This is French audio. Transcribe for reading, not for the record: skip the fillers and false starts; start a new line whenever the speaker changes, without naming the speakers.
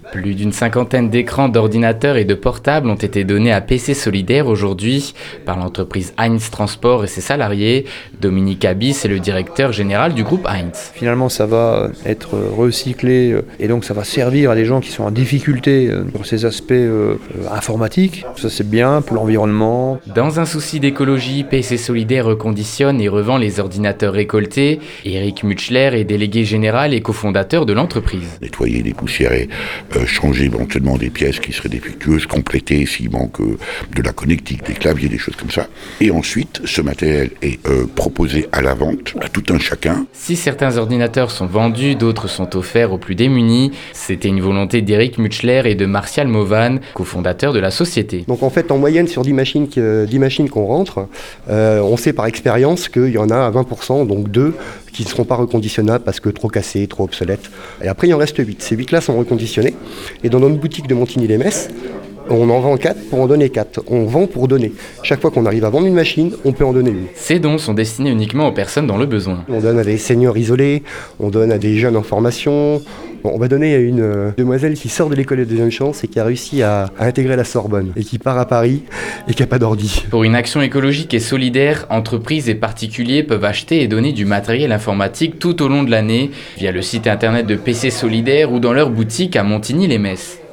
Plus d'une cinquantaine d'écrans, d'ordinateurs et de portables ont été donnés à PC Solidaire aujourd'hui par l'entreprise Heinz Transport et ses salariés. Dominique Abis est le directeur général du groupe Heinz.
Finalement, ça va être recyclé et donc ça va servir à des gens qui sont en difficulté sur ces aspects informatiques. Ça, c'est bien pour l'environnement.
Dans un souci d'écologie, PC Solidaire reconditionne et revend les ordinateurs récoltés. Eric Mutschler est délégué général et cofondateur de l'entreprise.
Nettoyer les poussières et changer éventuellement des pièces qui seraient défectueuses, compléter s'il manque de la connectique, des claviers, des choses comme ça. Et ensuite, ce matériel est proposé à la vente à tout un chacun.
Si certains ordinateurs sont vendus, d'autres sont offerts aux plus démunis. C'était une volonté d'Eric Mutschler et de Martial Mauvan, cofondateur de la société.
Donc en fait, en moyenne, sur 10 machines qu'on rentre, on sait par expérience qu'il y en a à 20%, donc 2, qui ne seront pas reconditionnables parce que trop cassés, trop obsolètes. Et après, il en reste 8. Ces 8-là sont reconditionnés. Et dans notre boutique de Montigny-les-Metz, on en vend 4 pour en donner 4. On vend pour donner. Chaque fois qu'on arrive à vendre une machine, on peut en donner une.
Ces dons sont destinés uniquement aux personnes dans le besoin.
On donne à des seniors isolés, on donne à des jeunes en formation. Bon, on va donner à une demoiselle qui sort de l'école de deuxième chance et qui a réussi à intégrer la Sorbonne et qui part à Paris et qui n'a pas d'ordi.
Pour une action écologique et solidaire, entreprises et particuliers peuvent acheter et donner du matériel informatique tout au long de l'année via le site internet de PC Solidaire ou dans leur boutique à Montigny-les-Metz.